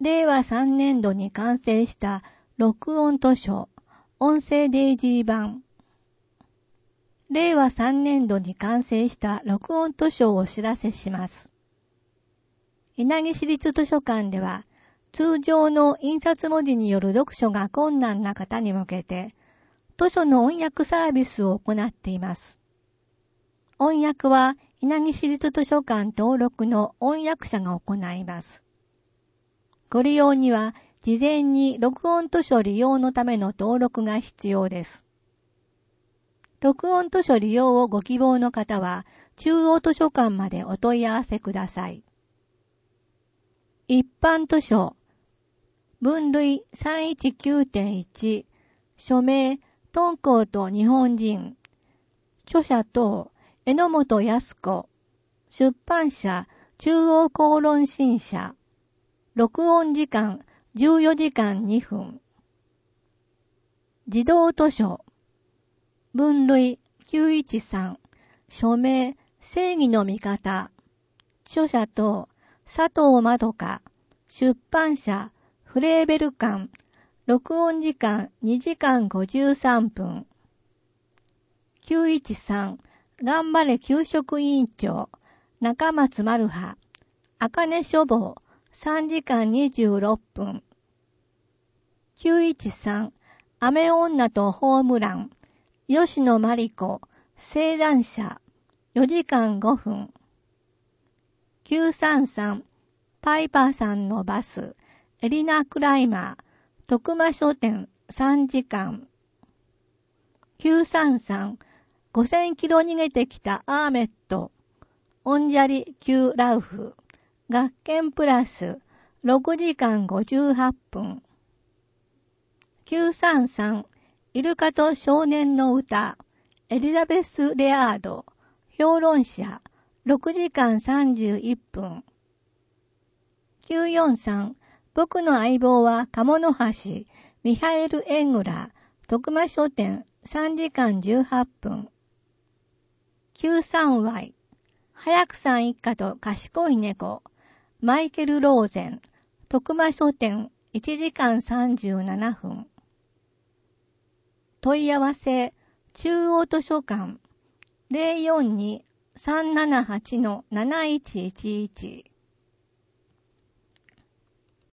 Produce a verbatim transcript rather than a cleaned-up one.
れいわさんねんどに完成した録音図書、音声デイジー版。れいわさんねんどに完成した録音図書をお知らせします。稲城市立図書館では、通常の印刷文字による読書が困難な方に向けて、図書の音訳サービスを行っています。音訳は稲城市立図書館登録の音訳者が行います。ご利用には事前に録音図書利用のための登録が必要です。録音図書利用をご希望の方は中央図書館までお問い合わせください。一般図書分類 さんいちきゅうてんいち 署名敦煌と日本人著者等榎本康子出版社中央公論新社録音時間じゅうよじかんにふん児童図書分類きゅういちさん署名正義の味方著者等佐藤まどか出版社フレーベル館録音時間にじかんごじゅうさんぷんきゅういちさん頑張れ給食委員長中松丸葉あかね書房さんじかんにじゅうろっぷんきゅういちさん雨女とホームラン吉野真理子生誕者よじかんごふんきゅうさんさんパイパーさんのバスエリナ・クライマー徳間書店さんじかんきゅうさんさんごせんキロ逃げてきたアーメットオンジャリ級ラウフ学研プラスろくじかんごじゅうはっぷんきゅうさんさんイルカと少年の歌エリザベス・レアード評論者ろくじかんさんじゅういっぷんきゅうよんさん僕の相棒は鴨の橋ミハエル・エングラ徳間書店さんじかんじゅうはっぷんきゅうさんワイ早くさん一家と賢い猫マイケル・ローゼン徳間書店いちじかんさんじゅうななふん問い合わせ中央図書館 ゼロよんに さんななはち なないちいちいち